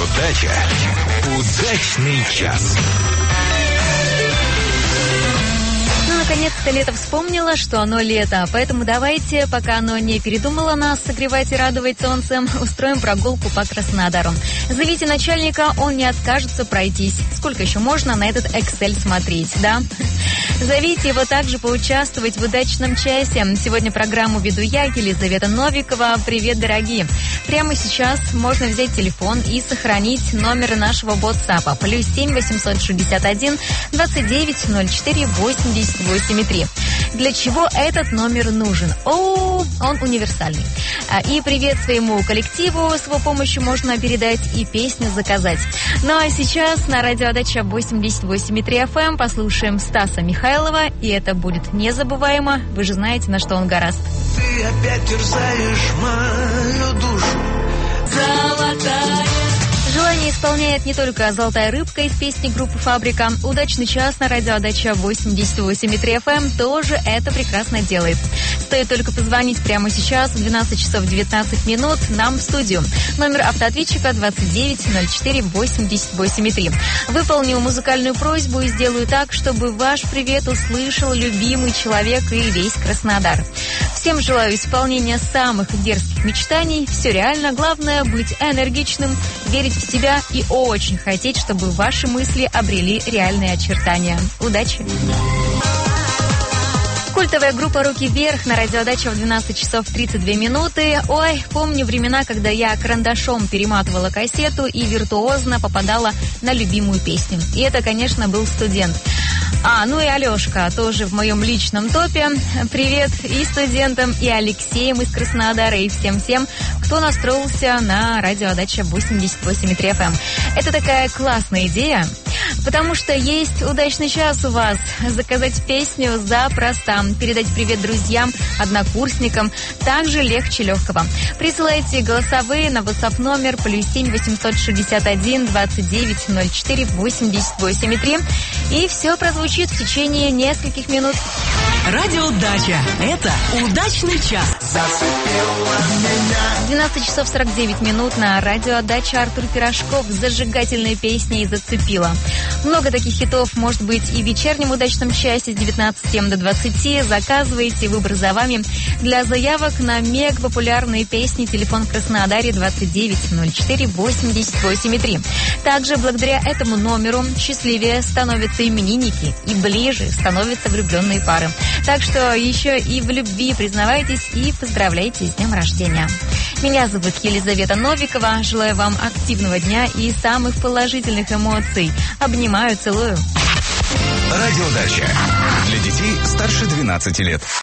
Радиодача. Удачный час. Наконец-то лето вспомнило, что оно лето, поэтому давайте, пока оно не передумало нас согревать и радовать солнцем, устроим прогулку по Краснодару. Зовите начальника, он не откажется пройтись. Сколько еще можно на этот Excel смотреть, да? Зовите его также поучаствовать в удачном часе. Сегодня программу веду я, Елизавета Новикова. Привет, дорогие! Прямо сейчас можно взять телефон и сохранить номер нашего WhatsApp. +7 861 29 04 88 3. Для чего этот номер нужен? Он универсальный. И привет своему коллективу, с его помощью можно передать и песню заказать. Ну а сейчас на радиодаче 88,3 FM послушаем Стаса Михайлова, и это будет незабываемо. Вы же знаете, на что он горазд. Ты опять терзаешь мою душу. Золотая. Желание исполняет не только «Золотая рыбка» из песни группы «Фабрика». «Удачный час» на радиодаче 88,3 FM тоже это прекрасно делает. Стоит только позвонить прямо сейчас в 12 часов 19 минут нам в студию. Номер автоответчика 29 04 88 3. Выполню музыкальную просьбу и сделаю так, чтобы ваш привет услышал любимый человек и весь Краснодар. Всем желаю исполнения самых дерзких мечтаний. Все реально. Главное быть энергичным, верить в себя и очень хотеть, чтобы ваши мысли обрели реальные очертания. Удачи! Культовая группа «Руки вверх» на радиодаче в 12 часов 32 минуты. Ой, помню времена, когда я карандашом перематывала кассету и виртуозно попадала на любимую песню. И это, конечно, был студент. Ну и Алешка тоже в моем личном топе. Привет и студентам, и Алексеям из Краснодара, и всем-всем, кто настроился на радиодаче 88,3 FM. Это такая классная идея, потому что есть удачный час у вас. Заказать песню запросто. Передать привет друзьям, однокурсникам также легче легкого. Присылайте голосовые на WhatsApp номер +7 861 29 04 88 3. И все прозвучит в течение нескольких минут. Радиодача. Это удачный час. 12 часов 49 минут на радиодаче. Артур Пирожков с зажигательной песней «Зацепила». Много таких хитов может быть и в вечернем удачном часе с 19 до 20. Заказывайте, выбор за вами. Для заявок на мега-популярные песни телефон в Краснодаре 29 04 88 3. Также благодаря этому номеру счастливее становятся именинники и ближе становятся влюбленные пары. Так что еще и в любви признавайтесь и поздравляйте с днем рождения. Меня зовут Елизавета Новикова. Желаю вам активного дня и самых положительных эмоций. Обнимаю, целую. Радиодача. Для детей старше 12 лет.